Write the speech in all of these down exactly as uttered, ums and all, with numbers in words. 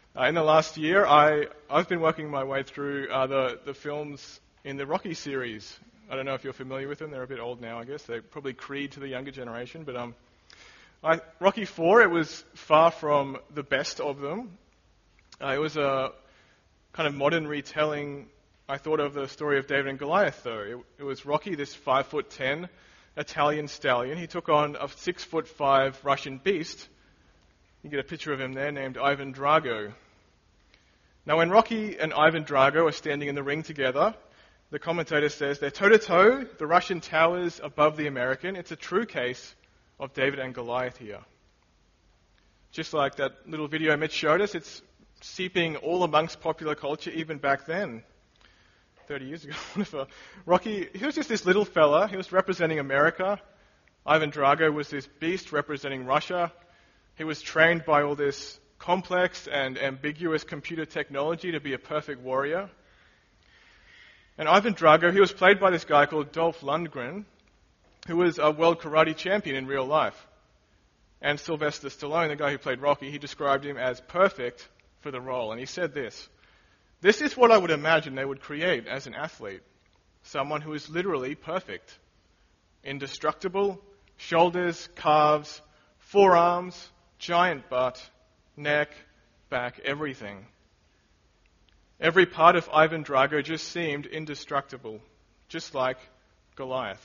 Uh, in the last year, I, I've been working my way through uh, the, the films in the Rocky series. I don't know if you're familiar with them. They're a bit old now, I guess. They're probably Creed to the younger generation. But um, I, Rocky four, it was far from the best of them. Uh, it was a kind of modern retelling, I thought, of the story of David and Goliath, though. It, it was Rocky, this five foot ten Italian stallion. He took on a six foot five Russian beast. You get a picture of him there, named Ivan Drago. Now, when Rocky and Ivan Drago are standing in the ring together, the commentator says they're toe-to-toe, the Russian towers above the American. It's a true case of David and Goliath here. Just like that little video Mitch showed us, it's seeping all amongst popular culture even back then, thirty years ago. Whatever. Rocky, he was just this little fella. He was representing America. Ivan Drago was this beast representing Russia. He was trained by all this complex and ambiguous computer technology to be a perfect warrior. And Ivan Drago, he was played by this guy called Dolph Lundgren, who was a world karate champion in real life. And Sylvester Stallone, the guy who played Rocky, he described him as perfect for the role. And he said this: "This is what I would imagine they would create as an athlete. Someone who is literally perfect. Indestructible, shoulders, calves, forearms, giant butt, neck, back, everything. Every part of Ivan Drago just seemed indestructible, just like Goliath."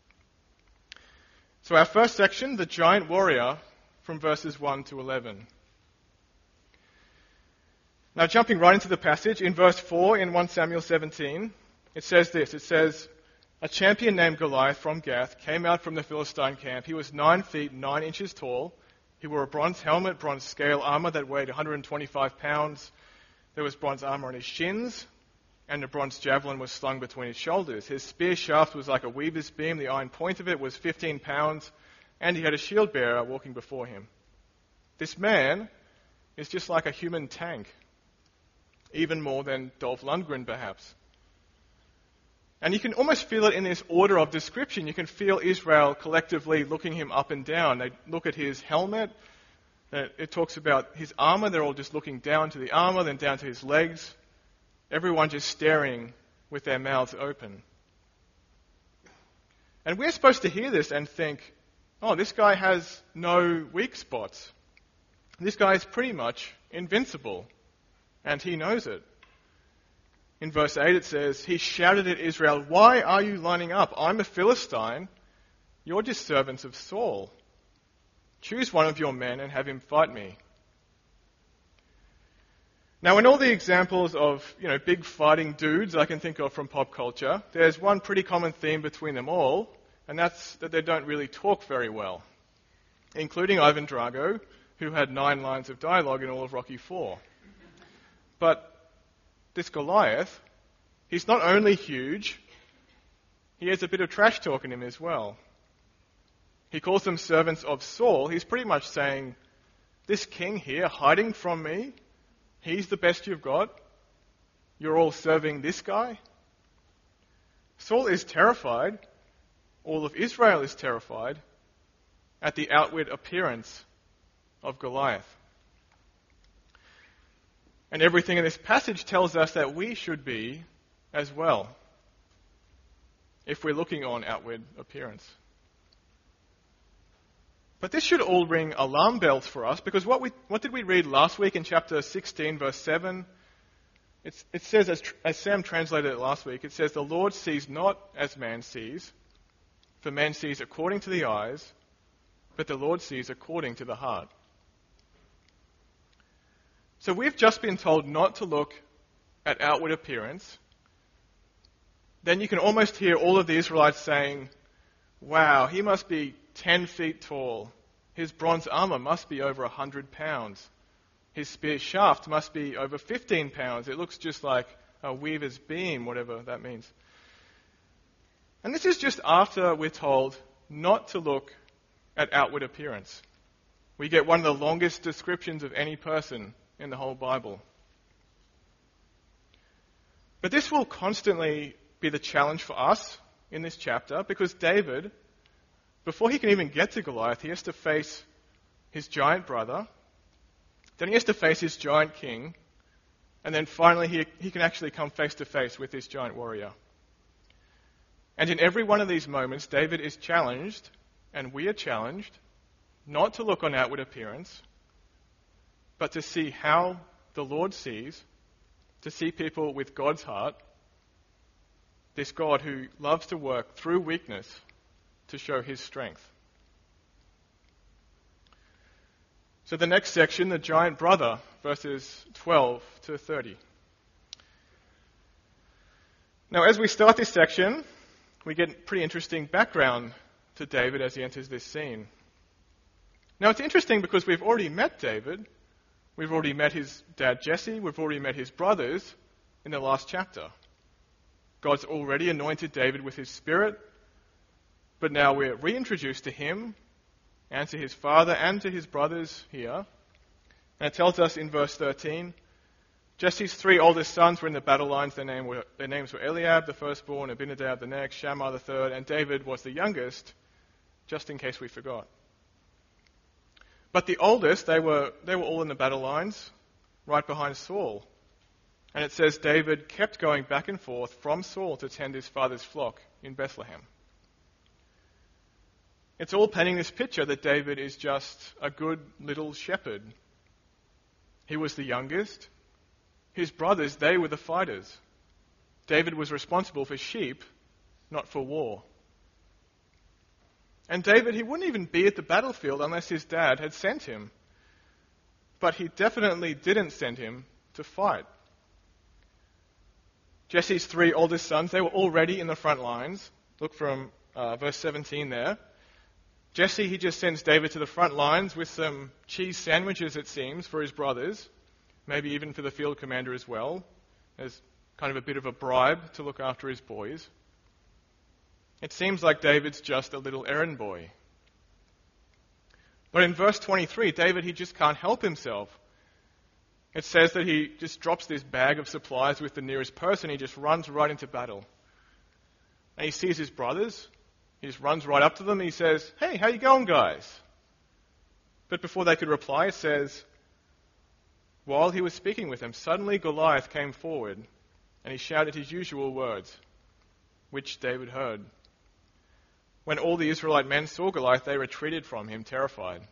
So our first section, the giant warrior, from verses one to eleven. Now jumping right into the passage, in verse four in First Samuel seventeen, it says this. It says, "A champion named Goliath from Gath came out from the Philistine camp. He was nine feet, nine inches tall. He wore a bronze helmet, bronze scale armor that weighed one hundred twenty-five pounds. There was bronze armor on his shins, and a bronze javelin was slung between his shoulders. His spear shaft was like a weaver's beam. The iron point of it was fifteen pounds, and he had a shield bearer walking before him. This man is just like a human tank, even more than Dolph Lundgren, perhaps." And you can almost feel it in this order of description. You can feel Israel collectively looking him up and down. They look at his helmet. It talks about his armor. They're all just looking down to the armor, then down to his legs. Everyone just staring with their mouths open. And we're supposed to hear this and think, oh, this guy has no weak spots. This guy is pretty much invincible, and he knows it. In verse eight it says, "He shouted at Israel, 'Why are you lining up? I'm a Philistine. You're just servants of Saul. Choose one of your men and have him fight me.'" Now, in all the examples of, you know, big fighting dudes I can think of from pop culture, there's one pretty common theme between them all, and that's that they don't really talk very well, including Ivan Drago, who had nine lines of dialogue in all of Rocky four. But this Goliath, he's not only huge, he has a bit of trash talk in him as well. He calls them servants of Saul. He's pretty much saying, this king here hiding from me, he's the best you've got. You're all serving this guy. Saul is terrified. All of Israel is terrified at the outward appearance of Goliath. And everything in this passage tells us that we should be as well, if we're looking on outward appearance. But this should all ring alarm bells for us, because what we what did we read last week in chapter sixteen, verse seven? It's, it says, as, as Sam translated it last week, it says, "The Lord sees not as man sees, for man sees according to the eyes, but the Lord sees according to the heart." So we've just been told not to look at outward appearance. Then you can almost hear all of the Israelites saying, wow, he must be ten feet tall. His bronze armor must be over one hundred pounds. His spear shaft must be over fifteen pounds. It looks just like a weaver's beam, whatever that means. And this is just after we're told not to look at outward appearance. We get one of the longest descriptions of any person in the whole Bible. But this will constantly be the challenge for us in this chapter, because David, before he can even get to Goliath, he has to face his giant brother, Then he has to face his giant king. And then finally he, he can actually come face to face with this giant warrior. And in every one of these moments, David is challenged, and we are challenged, not to look on outward appearance, but to see how the Lord sees, to see people with God's heart, this God who loves to work through weakness to show his strength. So the next section, the giant brother, verses twelve to thirty. Now, as we start this section, we get a pretty interesting background to David as he enters this scene. Now, it's interesting because we've already met David. We've already met his dad Jesse. We've already met his brothers in the last chapter. God's already anointed David with his spirit, but now we're reintroduced to him and to his father and to his brothers here. And it tells us in verse thirteen, Jesse's three oldest sons were in the battle lines. Their, name were, their names were Eliab, the firstborn, Abinadab, the next, Shammah, the third, and David was the youngest, just in case we forgot. But the oldest, they were, they were all in the battle lines, right behind Saul. And it says David kept going back and forth from Saul to tend his father's flock in Bethlehem. It's all painting this picture that David is just a good little shepherd. He was the youngest. His brothers, they were the fighters. David was responsible for sheep, not for war. And David, he wouldn't even be at the battlefield unless his dad had sent him. But he definitely didn't send him to fight. Jesse's three oldest sons, they were already in the front lines. Look from uh, verse seventeen there. Jesse, he just sends David to the front lines with some cheese sandwiches, it seems, for his brothers, maybe even for the field commander as well, as kind of a bit of a bribe to look after his boys. It seems like David's just a little errand boy. But in verse twenty-three, David, he just can't help himself. It says that he just drops this bag of supplies with the nearest person. He just runs right into battle. And he sees his brothers. He just runs right up to them. And he says, "Hey, how you going, guys?" But before they could reply, it says, while he was speaking with them, suddenly Goliath came forward, and he shouted his usual words, which David heard. When all the Israelite men saw Goliath, they retreated from him, terrified.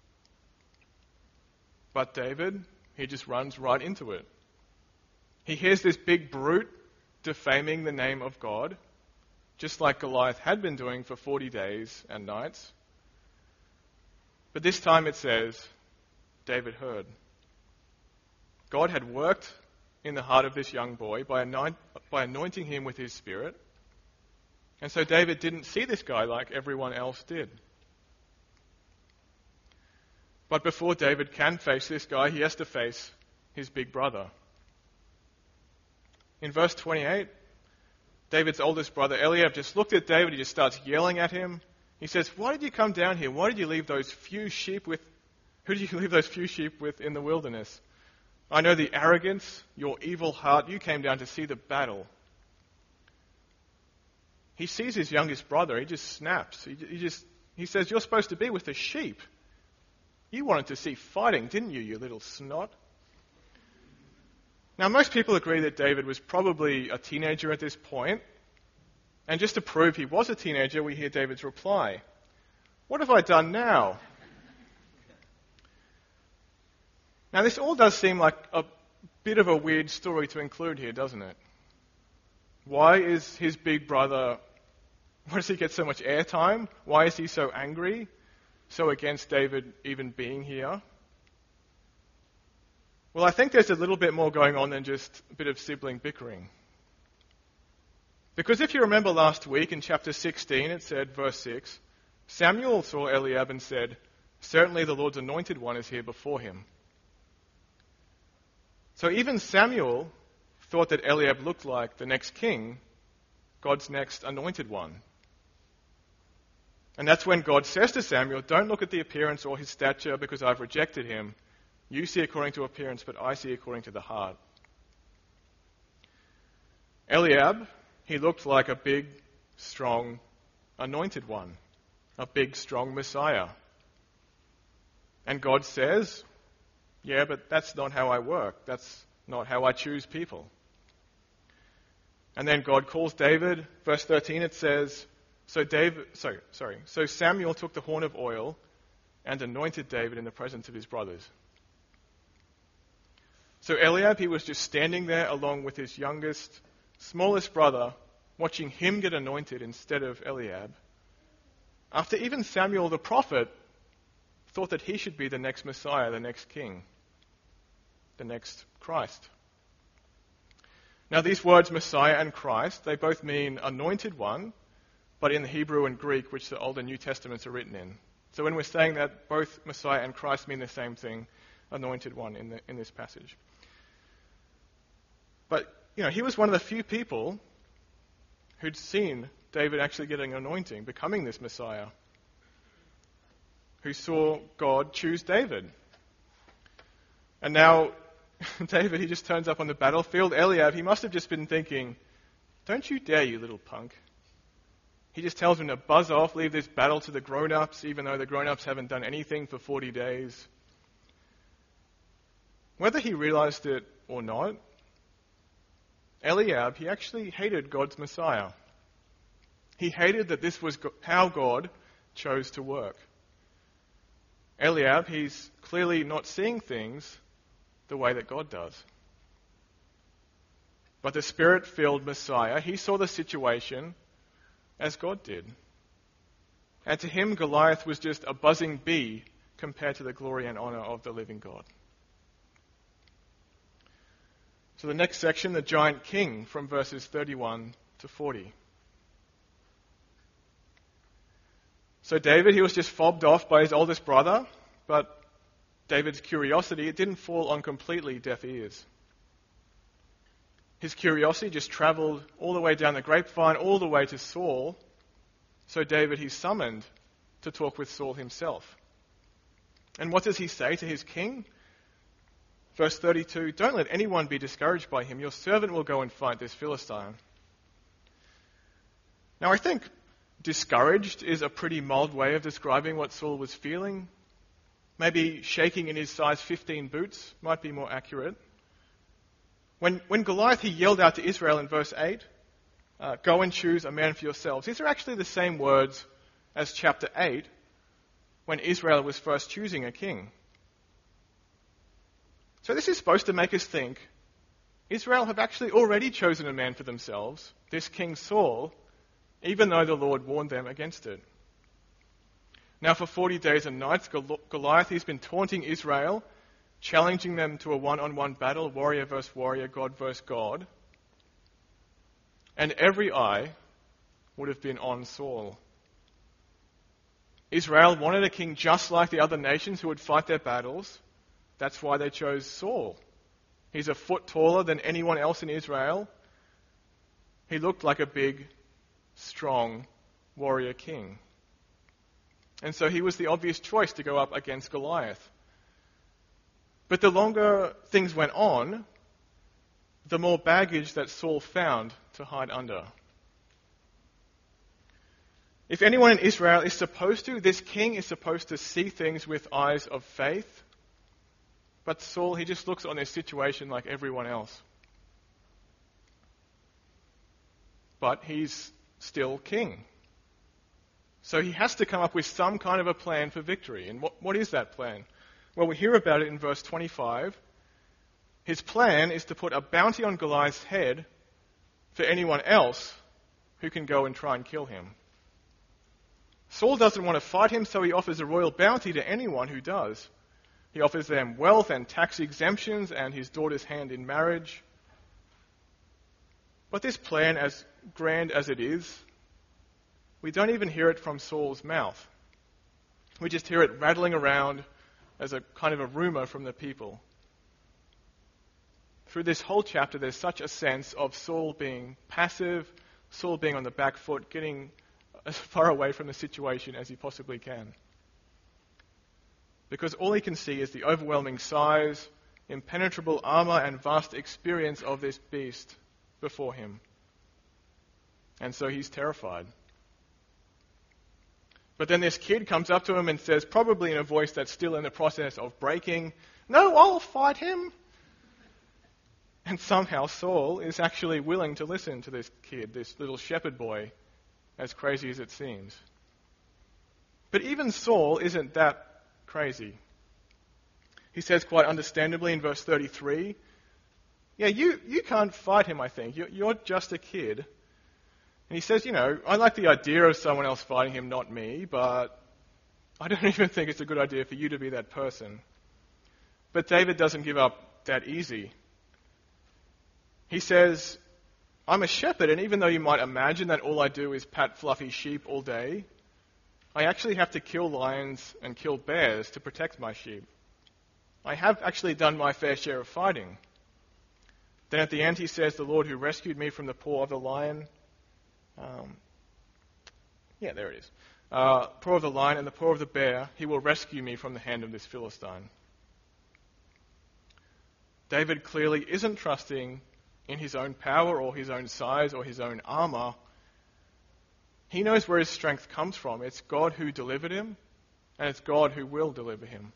But David, he just runs right into it. He hears this big brute defaming the name of God, just like Goliath had been doing for forty days and nights. But this time it says, David heard. God had worked in the heart of this young boy by anoint, by anointing him with his spirit. And so David didn't see this guy like everyone else did. But before David can face this guy, he has to face his big brother. In verse twenty-eight, David's oldest brother Eliab just looked at David. He just starts yelling at him. He says, "Why did you come down here? Why did you leave those few sheep with... Who did you leave those few sheep with in the wilderness? I know the arrogance, your evil heart. You came down to see the battle." He sees his youngest brother. He just snaps. He, he just he says, "You're supposed to be with the sheep. You wanted to see fighting, didn't you, you little snot?" Now, most people agree that David was probably a teenager at this point. And just to prove he was a teenager, we hear David's reply. "What have I done now?" Now, this all does seem like a bit of a weird story to include here, doesn't it? Why is his big brother, why does he get so much airtime? Why is he so angry, so against David even being here? Well, I think there's a little bit more going on than just a bit of sibling bickering. Because if you remember last week in chapter sixteen, it said, verse six, Samuel saw Eliab and said, "Certainly the Lord's anointed one is here before him." So even Samuel thought that Eliab looked like the next king, God's next anointed one. And that's when God says to Samuel, "Don't look at the appearance or his stature because I've rejected him. You see according to appearance, but I see according to the heart." Eliab, he looked like a big, strong, anointed one, a big, strong Messiah. And God says, Yeah, but that's not how I work. That's not how I choose people. And then God calls David. Verse thirteen, it says, So David, so, sorry, so Samuel took the horn of oil and anointed David in the presence of his brothers. So Eliab, he was just standing there along with his youngest, smallest brother, watching him get anointed instead of Eliab. After even Samuel the prophet thought that he should be the next Messiah, the next king, the next Christ. Now these words, Messiah and Christ, they both mean anointed one, but in the Hebrew and Greek, which the Old and New Testaments are written in. So when we're saying that both Messiah and Christ mean the same thing, anointed one in, the, in this passage. But, you know, he was one of the few people who'd seen David actually getting anointing, becoming this Messiah, who saw God choose David. And now David, he just turns up on the battlefield. Eliab, he must have just been thinking, don't you dare, you little punk. He just tells him to buzz off, leave this battle to the grown-ups, even though the grown-ups haven't done anything for forty days. Whether he realized it or not, Eliab, he actually hated God's Messiah. He hated that this was how God chose to work. Eliab, he's clearly not seeing things the way that God does. But the Spirit-filled Messiah, he saw the situation as God did. And to him, Goliath was just a buzzing bee compared to the glory and honor of the living God. So the next section, the giant king, from verses thirty-one to forty. So David, he was just fobbed off by his oldest brother, but David's curiosity, it didn't fall on completely deaf ears. His curiosity just traveled all the way down the grapevine, all the way to Saul. So David, he's summoned to talk with Saul himself. And what does he say to his king? Verse thirty-two, don't let anyone be discouraged by him. Your servant will go and fight this Philistine. Now I think discouraged is a pretty mild way of describing what Saul was feeling. Maybe shaking in his size fifteen boots might be more accurate. When, when Goliath, he yelled out to Israel in verse eight, uh, go and choose a man for yourselves. These are actually the same words as chapter eight, when Israel was first choosing a king. So this is supposed to make us think, Israel have actually already chosen a man for themselves, this King Saul, even though the Lord warned them against it. Now for forty days and nights, Goliath, he's been taunting Israel, challenging them to a one-on-one battle, warrior versus warrior, God versus God. And every eye would have been on Saul. Israel wanted a king just like the other nations who would fight their battles. That's why they chose Saul. He's a foot taller than anyone else in Israel. He looked like a big, strong warrior king. And so he was the obvious choice to go up against Goliath. But the longer things went on, the more baggage that Saul found to hide under. If anyone in Israel is supposed to, this king is supposed to see things with eyes of faith. But Saul, he just looks on this situation like everyone else. But he's still king. So he has to come up with some kind of a plan for victory. And what, what is that plan? Well, we hear about it in verse twenty-five. His plan is to put a bounty on Goliath's head for anyone else who can go and try and kill him. Saul doesn't want to fight him, so he offers a royal bounty to anyone who does. He offers them wealth and tax exemptions and his daughter's hand in marriage. But this plan, as grand as it is, we don't even hear it from Saul's mouth. We just hear it rattling around as a kind of a rumor from the people. Through this whole chapter, there's such a sense of Saul being passive, Saul being on the back foot, getting as far away from the situation as he possibly can. Because all he can see is the overwhelming size, impenetrable armor, and vast experience of this beast before him. And so he's terrified. But then this kid comes up to him and says, probably in a voice that's still in the process of breaking, No, I'll fight him. And somehow Saul is actually willing to listen to this kid, this little shepherd boy, as crazy as it seems. But even Saul isn't that crazy. He says quite understandably in verse thirty-three, yeah, you, you can't fight him, I think. You're, you're just a kid. And he says, you know, I like the idea of someone else fighting him, not me, but I don't even think it's a good idea for you to be that person. But David doesn't give up that easy. He says, I'm a shepherd, and even though you might imagine that all I do is pat fluffy sheep all day, I actually have to kill lions and kill bears to protect my sheep. I have actually done my fair share of fighting. Then at the end he says, the Lord who rescued me from the paw of the lion, um, yeah, there it is, uh, paw of the lion and the paw of the bear, he will rescue me from the hand of this Philistine. David clearly isn't trusting in his own power or his own size or his own armor. He knows where his strength comes from. It's God who delivered him, and it's God who will deliver him.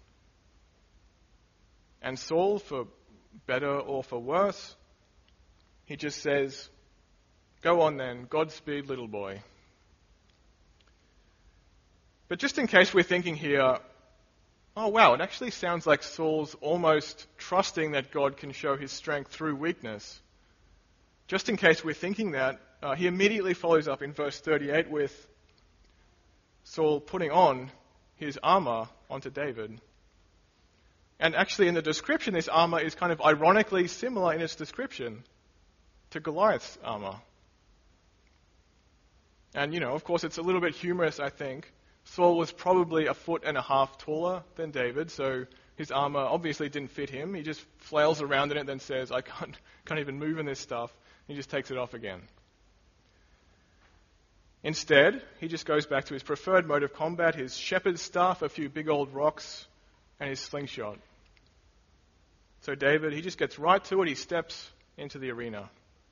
And Saul, for better or for worse, he just says, go on then, Godspeed, little boy. But just in case we're thinking here, oh wow, it actually sounds like Saul's almost trusting that God can show his strength through weakness. Just in case we're thinking that, uh, he immediately follows up in verse thirty-eight with Saul putting on his armor onto David. And actually in the description, this armor is kind of ironically similar in its description to Goliath's armor. And, you know, of course, it's a little bit humorous, I think. Saul was probably a foot and a half taller than David, so his armor obviously didn't fit him. He just flails around in it and then says, I can't, can't even move in this stuff. He just takes it off again. Instead, he just goes back to his preferred mode of combat, his shepherd's staff, a few big old rocks, and his slingshot. So David, he just gets right to it. He steps into the arena.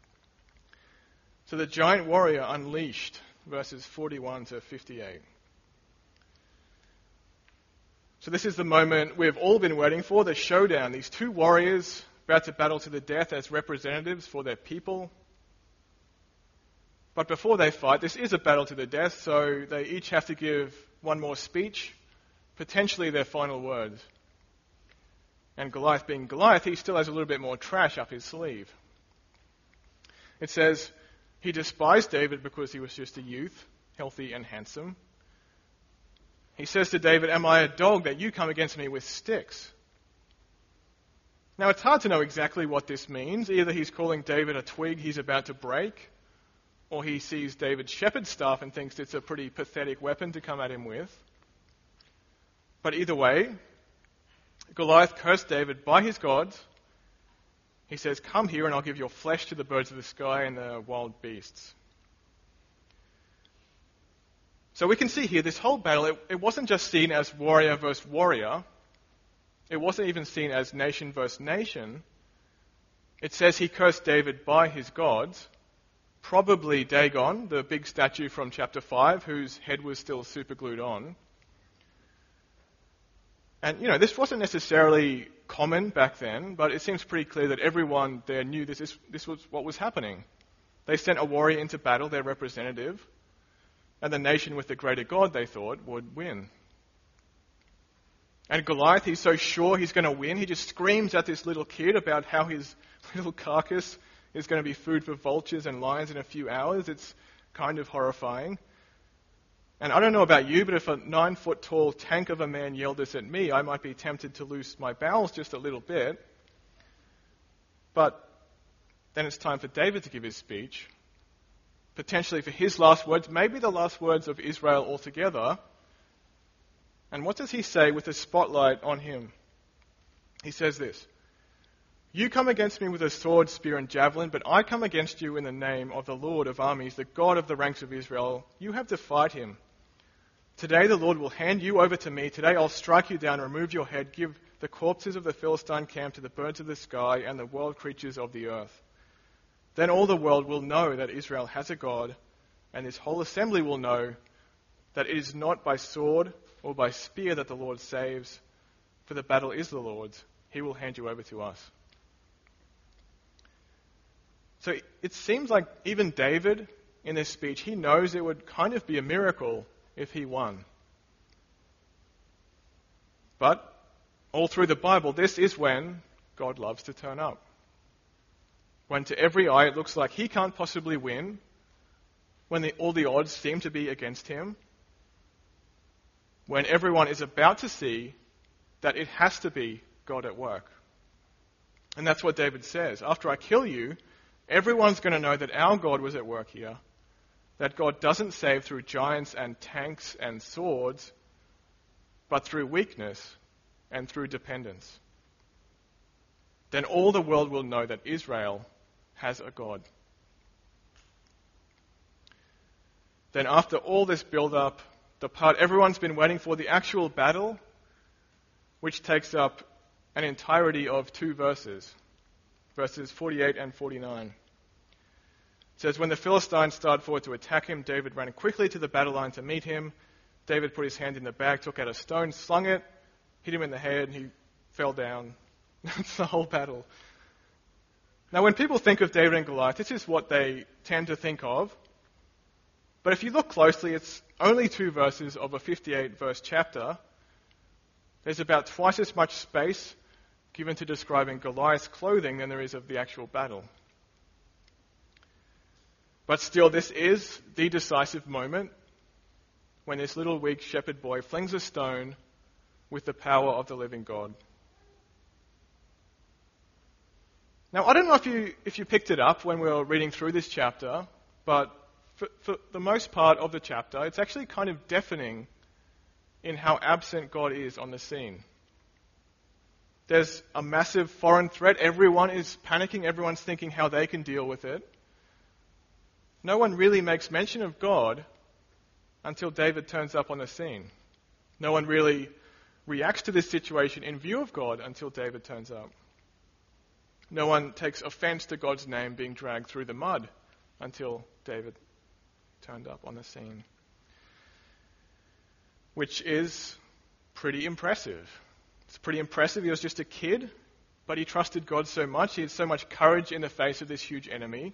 So the giant warrior unleashed, verses forty-one to fifty-eight. So this is the moment we've all been waiting for, the showdown. These two warriors about to battle to the death as representatives for their people. But before they fight, this is a battle to the death, so they each have to give one more speech, potentially their final words. And Goliath being Goliath, he still has a little bit more trash up his sleeve. It says, he despised David because he was just a youth, healthy and handsome. He says to David, am I a dog that you come against me with sticks? Now, it's hard to know exactly what this means. Either he's calling David a twig he's about to break, or he sees David's shepherd's staff and thinks it's a pretty pathetic weapon to come at him with. But either way, Goliath cursed David by his gods. He says, come here and I'll give your flesh to the birds of the sky and the wild beasts. So we can see here, this whole battle, it, it wasn't just seen as warrior versus warrior. It wasn't even seen as nation versus nation. It says he cursed David by his gods, probably Dagon, the big statue from chapter five, whose head was still superglued on. And, you know, this wasn't necessarily common back then, but it seems pretty clear that everyone there knew this, is, this was what was happening. They sent a warrior into battle, their representative, and the nation with the greater God, they thought, would win. And Goliath, he's so sure he's going to win, he just screams at this little kid about how his little carcass is going to be food for vultures and lions in a few hours. It's kind of horrifying. And I don't know about you, but if a nine-foot-tall tank of a man yelled this at me, I might be tempted to loose my bowels just a little bit. But then it's time for David to give his speech, potentially for his last words, maybe the last words of Israel altogether. And what does he say with the spotlight on him? He says this, you come against me with a sword, spear, and javelin, but I come against you in the name of the Lord of armies, the God of the ranks of Israel. You have to fight him. Today the Lord will hand you over to me. Today I'll strike you down, remove your head, give the corpses of the Philistine camp to the birds of the sky and the wild creatures of the earth. Then all the world will know that Israel has a God, and this whole assembly will know that it is not by sword or by spear that the Lord saves, for the battle is the Lord's, he will hand you over to us. So it seems like even David, in this speech, he knows it would kind of be a miracle if he won. But all through the Bible, this is when God loves to turn up. When to every eye it looks like he can't possibly win, when the, all the odds seem to be against him, when everyone is about to see that it has to be God at work. And that's what David says. After I kill you, everyone's going to know that our God was at work here, that God doesn't save through giants and tanks and swords, but through weakness and through dependence. Then all the world will know that Israel has a God. Then after all this build-up, the part everyone's been waiting for, the actual battle, which takes up an entirety of two verses, verses forty-eight and forty-nine. It says, when the Philistines started forward to attack him, David ran quickly to the battle line to meet him. David put his hand in the bag, took out a stone, slung it, hit him in the head, and he fell down. That's the whole battle. Now, when people think of David and Goliath, this is what they tend to think of. But if you look closely, it's only two verses of a fifty-eight verse chapter. There's about twice as much space given to describing Goliath's clothing than there is of the actual battle. But still, this is the decisive moment when this little weak shepherd boy flings a stone with the power of the living God. Now, I don't know if you if you picked it up when we were reading through this chapter, but for, for the most part of the chapter, it's actually kind of deafening in how absent God is on the scene. There's a massive foreign threat. Everyone is panicking. Everyone's thinking how they can deal with it. No one really makes mention of God until David turns up on the scene. No one really reacts to this situation in view of God until David turns up. No one takes offense to God's name being dragged through the mud until David turned up on the scene. Which is pretty impressive. It's pretty impressive. He was just a kid, but he trusted God so much. He had so much courage in the face of this huge enemy.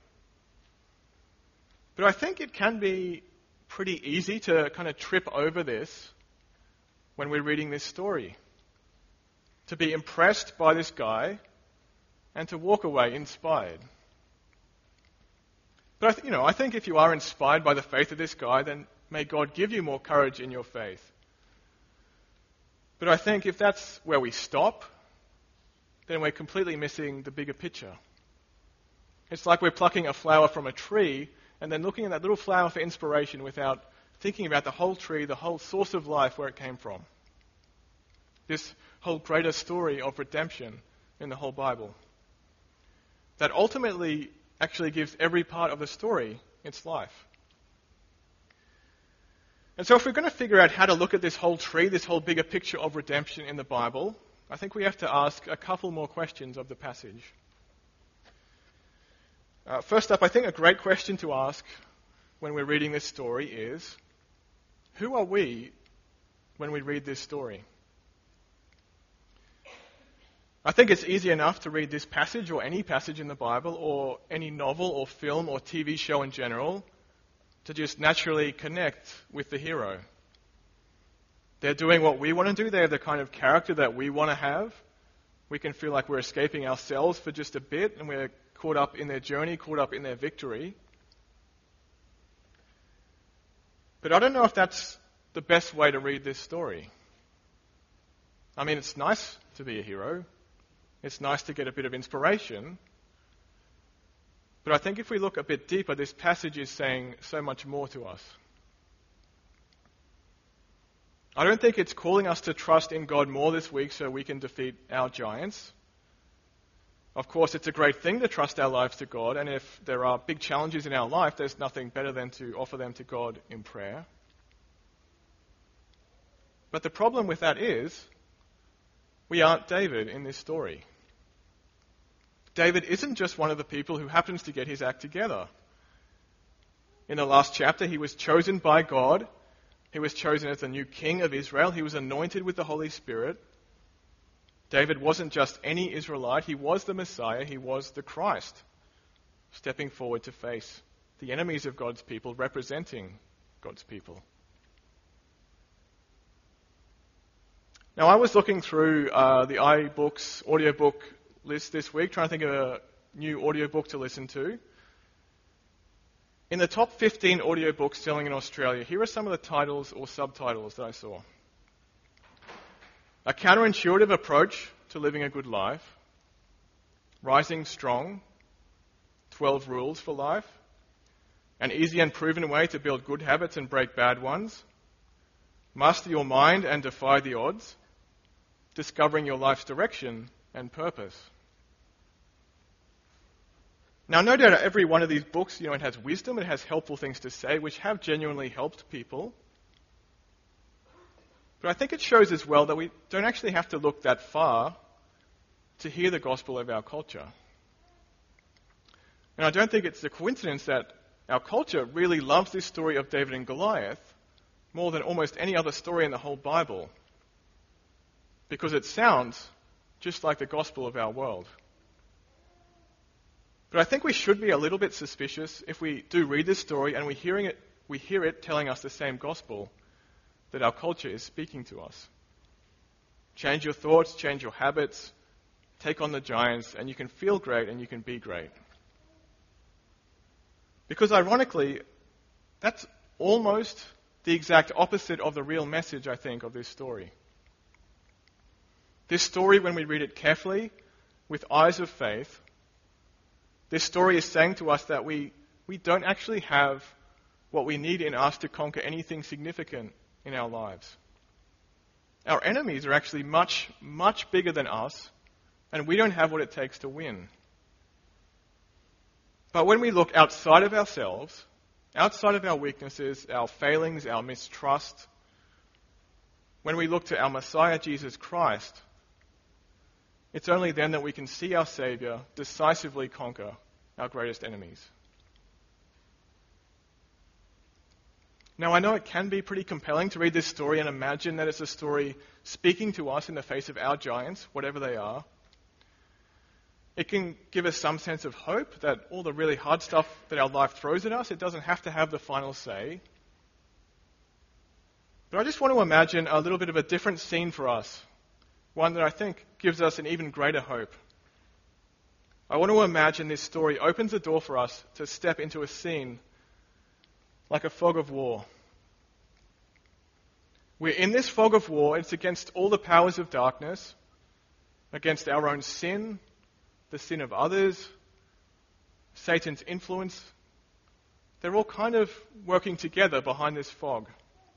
But I think it can be pretty easy to kind of trip over this when we're reading this story. To be impressed by this guy and to walk away inspired. But I th- you know, I think if you are inspired by the faith of this guy, then may God give you more courage in your faith. But I think if that's where we stop, then we're completely missing the bigger picture. It's like we're plucking a flower from a tree and then looking at that little flower for inspiration without thinking about the whole tree, the whole source of life, where it came from. This whole greater story of redemption in the whole Bible. That ultimately actually gives every part of the story its life. And so if we're going to figure out how to look at this whole tree, this whole bigger picture of redemption in the Bible, I think we have to ask a couple more questions of the passage. Uh, first up, I think a great question to ask when we're reading this story is, who are we when we read this story? I think it's easy enough to read this passage or any passage in the Bible or any novel or film or T V show in general to just naturally connect with the hero. They're doing what we want to do. They're the kind of character that we want to have. We can feel like we're escaping ourselves for just a bit and we're caught up in their journey, caught up in their victory. But I don't know if that's the best way to read this story. I mean, it's nice to be a hero. It's nice to get a bit of inspiration. But I think if we look a bit deeper, this passage is saying so much more to us. I don't think it's calling us to trust in God more this week so we can defeat our giants. Of course, it's a great thing to trust our lives to God, and if there are big challenges in our life, there's nothing better than to offer them to God in prayer. But the problem with that is, we aren't David in this story. David isn't just one of the people who happens to get his act together. In the last chapter, he was chosen by God. He was chosen as the new king of Israel. He was anointed with the Holy Spirit. David wasn't just any Israelite, he was the Messiah, he was the Christ, stepping forward to face the enemies of God's people, representing God's people. Now, I was looking through uh, the iBooks audiobook list this week, trying to think of a new audiobook to listen to. In the top fifteen audiobooks selling in Australia, here are some of the titles or subtitles that I saw. A counterintuitive approach to living a good life. Rising strong. twelve rules for life. An easy and proven way to build good habits and break bad ones. Master your mind and defy the odds. Discovering your life's direction and purpose. Now, no doubt every one of these books, you know, it has wisdom, it has helpful things to say, which have genuinely helped people. But I think it shows as well that we don't actually have to look that far to hear the gospel of our culture. And I don't think it's a coincidence that our culture really loves this story of David and Goliath more than almost any other story in the whole Bible, because it sounds just like the gospel of our world. But I think we should be a little bit suspicious if we do read this story and we hearing it, we hear it telling us the same gospel that our culture is speaking to us. Change your thoughts, change your habits, take on the giants, and you can feel great and you can be great. Because ironically, that's almost the exact opposite of the real message, I think, of this story. This story, when we read it carefully, with eyes of faith, this story is saying to us that we, we don't actually have what we need in us to conquer anything significant in our lives. Our enemies are actually much, much bigger than us, and we don't have what it takes to win. But when we look outside of ourselves, outside of our weaknesses, our failings, our mistrust, when we look to our Messiah, Jesus Christ, it's only then that we can see our Savior decisively conquer our greatest enemies. Now, I know it can be pretty compelling to read this story and imagine that it's a story speaking to us in the face of our giants, whatever they are. It can give us some sense of hope that all the really hard stuff that our life throws at us, it doesn't have to have the final say. But I just want to imagine a little bit of a different scene for us, one that I think gives us an even greater hope. I want to imagine this story opens the door for us to step into a scene like a fog of war. We're in this fog of war. It's against all the powers of darkness, against our own sin, the sin of others, Satan's influence. They're all kind of working together behind this fog.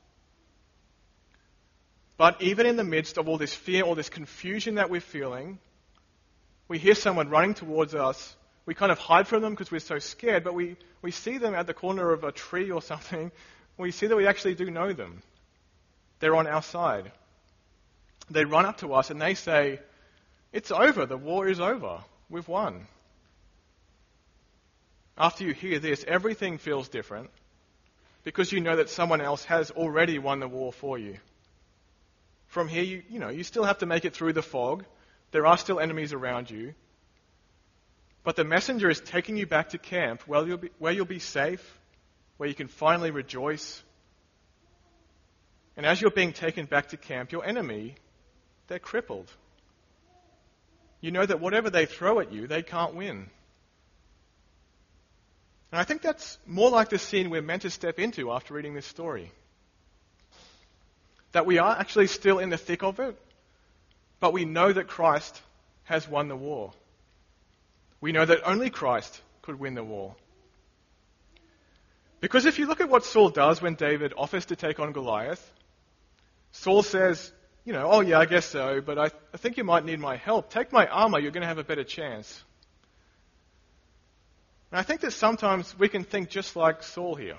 But even in the midst of all this fear, all this confusion that we're feeling, we hear someone running towards us. We kind of hide from them because we're so scared, but we, we see them at the corner of a tree or something. We see that we actually do know them. They're on our side. They run up to us and they say, "It's over. The war is over. We've won." After you hear this, everything feels different because you know that someone else has already won the war for you. From here, you, you know, you still have to make it through the fog. There are still enemies around you. But the messenger is taking you back to camp where you'll be, where you'll be safe, where you can finally rejoice. And as you're being taken back to camp, your enemy, they're crippled. You know that whatever they throw at you, they can't win. And I think that's more like the scene we're meant to step into after reading this story. That we are actually still in the thick of it, but we know that Christ has won the war. We know that only Christ could win the war. Because if you look at what Saul does when David offers to take on Goliath, Saul says, you know, "Oh yeah, I guess so, but I, I think you might need my help. Take my armor, you're going to have a better chance." And I think that sometimes we can think just like Saul here.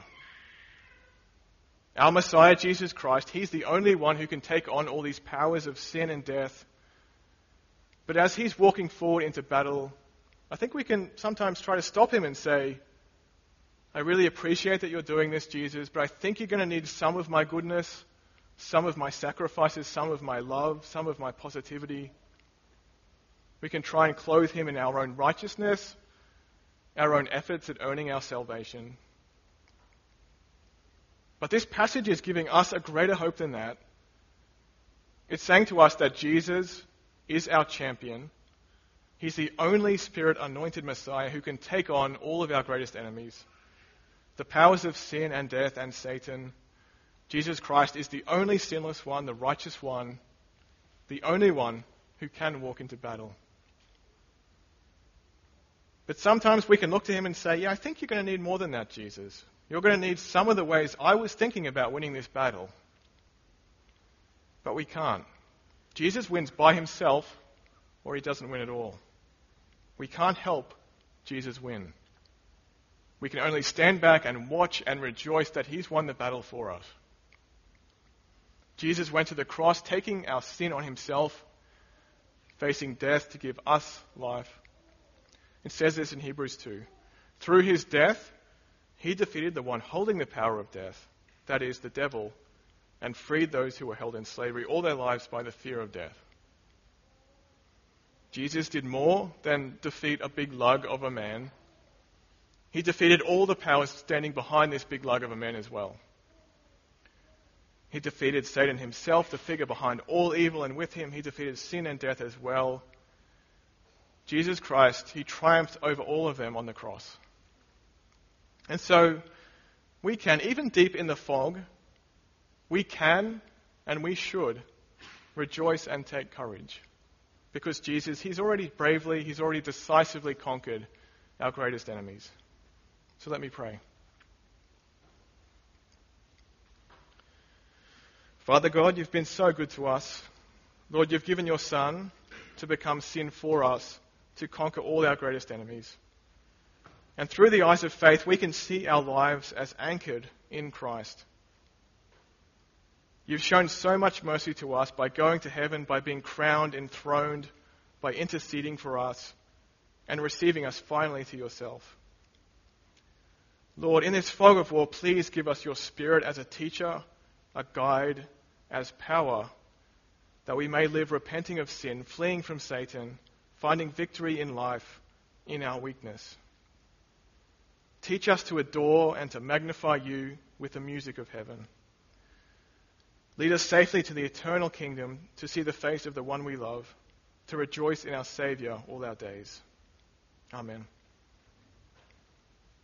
Our Messiah, Jesus Christ, he's the only one who can take on all these powers of sin and death. But as he's walking forward into battle, I think we can sometimes try to stop him and say, "I really appreciate that you're doing this, Jesus, but I think you're going to need some of my goodness, some of my sacrifices, some of my love, some of my positivity. We can try and clothe him in our own righteousness, our own efforts at earning our salvation. But this passage is giving us a greater hope than that. It's saying to us that Jesus is our champion. He's the only Spirit-anointed Messiah who can take on all of our greatest enemies, the powers of sin and death and Satan. Jesus Christ is the only sinless one, the righteous one, the only one who can walk into battle. But sometimes we can look to him and say, yeah, I think you're going to need more than that, Jesus. You're going to need some of the ways I was thinking about winning this battle. But we can't. Jesus wins by himself, or he doesn't win at all. We can't help Jesus win. We can only stand back and watch and rejoice that he's won the battle for us. Jesus went to the cross, taking our sin on himself, facing death to give us life. It says this in Hebrews two. Through his death, he defeated the one holding the power of death, that is, the devil, and freed those who were held in slavery all their lives by the fear of death. Jesus did more than defeat a big lug of a man. He defeated all the powers standing behind this big lug of a man as well. He defeated Satan himself, the figure behind all evil, and with him he defeated sin and death as well. Jesus Christ, he triumphed over all of them on the cross. And so we can, even deep in the fog, we can and we should rejoice and take courage. Because Jesus, he's already bravely, he's already decisively conquered our greatest enemies. So let me pray. Father God, you've been so good to us. Lord, you've given your Son to become sin for us, to conquer all our greatest enemies. And through the eyes of faith, we can see our lives as anchored in Christ. You've shown so much mercy to us by going to heaven, by being crowned, enthroned, by interceding for us, and receiving us finally to yourself. Lord, in this fog of war, please give us your Spirit as a teacher, a guide, as power, that we may live repenting of sin, fleeing from Satan, finding victory in life in our weakness. Teach us to adore and to magnify you with the music of heaven. Lead us safely to the eternal kingdom, to see the face of the one we love, to rejoice in our Saviour all our days. Amen.